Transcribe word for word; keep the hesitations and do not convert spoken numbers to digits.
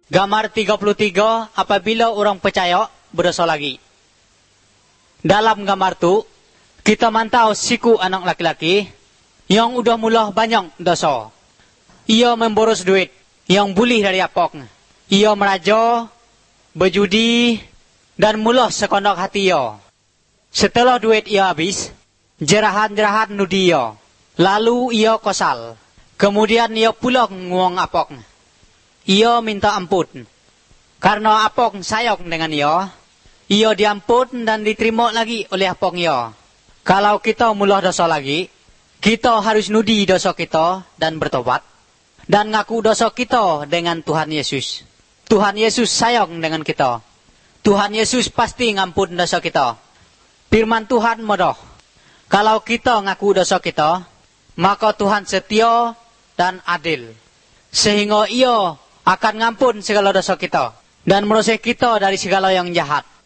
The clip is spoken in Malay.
Gambar tiga puluh tiga, apabila orang percaya berdosa lagi. Dalam gambar tu, kita mantau siku anak laki-laki yang udah mula banyak dosa. Ia memboros duit yang bulih dari apok. Ia meraja, berjudi, dan mula sekondok hati ia. Setelah duit ia habis, jerahan-jerahan nudi ia. Lalu ia kosal. Kemudian ia pulang nguang apok. Ia minta ampun. Karena apok sayang dengan ia, ia diampun dan diterima lagi oleh apok ia. Kalau kita mula dosa lagi, kita harus nudi dosa kita dan bertobat. Dan ngaku dosa kita dengan Tuhan Yesus. Tuhan Yesus sayang dengan kita. Tuhan Yesus pasti ngampun dosa kita. Firman Tuhan modoh. Kalau kita ngaku dosa kita, maka Tuhan setia dan adil. Sehingga ia akan ngampun segala dosa kita. Dan meroseh kita dari segala yang jahat.